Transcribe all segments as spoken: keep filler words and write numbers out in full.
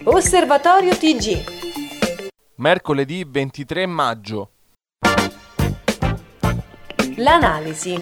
Osservatorio T G. Mercoledì ventitré maggio. L'analisi.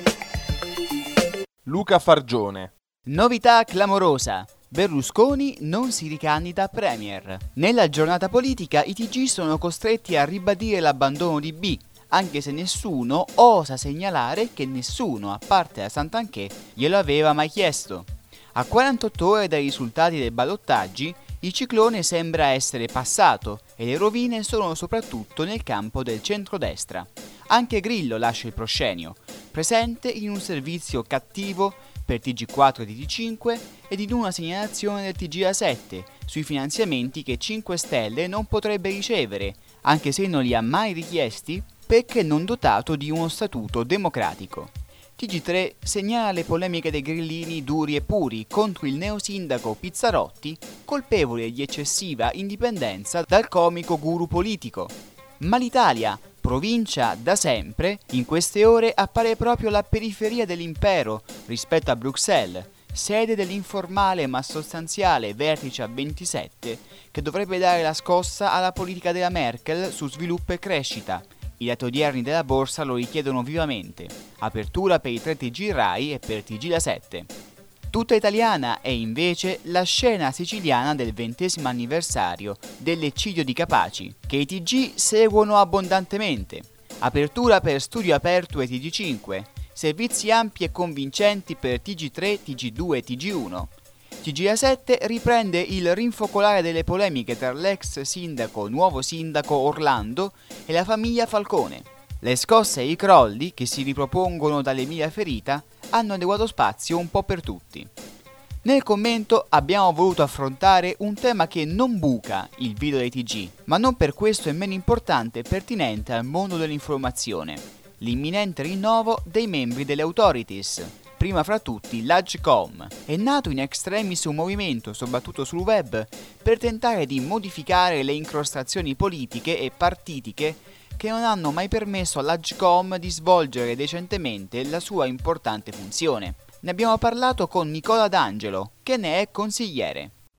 Luca Fargione. Novità clamorosa. Berlusconi non si ricandida a premier. Nella giornata politica i T G sono costretti a ribadire l'abbandono di B, anche se nessuno osa segnalare che nessuno, a parte la Santanchè, glielo aveva mai chiesto. A quarantotto ore dai risultati dei ballottaggi, il ciclone sembra essere passato e le rovine sono soprattutto nel campo del centrodestra. Anche Grillo lascia il proscenio, presente in un servizio cattivo per T G quattro e T G cinque ed in una segnalazione del T G A sette sui finanziamenti che cinque Stelle non potrebbe ricevere, anche se non li ha mai richiesti perché non dotato di uno statuto democratico. T G tre segnala le polemiche dei grillini duri e puri contro il neosindaco Pizzarotti, colpevole di eccessiva indipendenza dal comico guru politico. Ma l'Italia, provincia da sempre, in queste ore appare proprio la periferia dell'impero rispetto a Bruxelles, sede dell'informale ma sostanziale vertice a ventisette che dovrebbe dare la scossa alla politica della Merkel su sviluppo e crescita. I dati odierni della borsa lo richiedono vivamente. Apertura per i tre T G Rai e per T G La sette. Tutta italiana è invece la scena siciliana del ventesimo anniversario dell'eccidio di Capaci, che i T G seguono abbondantemente. Apertura per Studio Aperto e T G cinque. Servizi ampi e convincenti per T G tre, T G due e T G uno. T G A sette riprende il rinfocolare delle polemiche tra l'ex sindaco, nuovo sindaco Orlando e la famiglia Falcone. Le scosse e i crolli, che si ripropongono dall'Emilia Ferita, hanno adeguato spazio un po' per tutti. Nel commento abbiamo voluto affrontare un tema che non buca il video dei T G, ma non per questo è meno importante e pertinente al mondo dell'informazione: l'imminente rinnovo dei membri delle authorities. Prima fra tutti l'Agcom. È nato in extremis un movimento, soprattutto sul web, per tentare di modificare le incrostazioni politiche e partitiche che non hanno mai permesso all'Agcom di svolgere decentemente la sua importante funzione. Ne abbiamo parlato con Nicola D'Angelo, che ne è consigliere.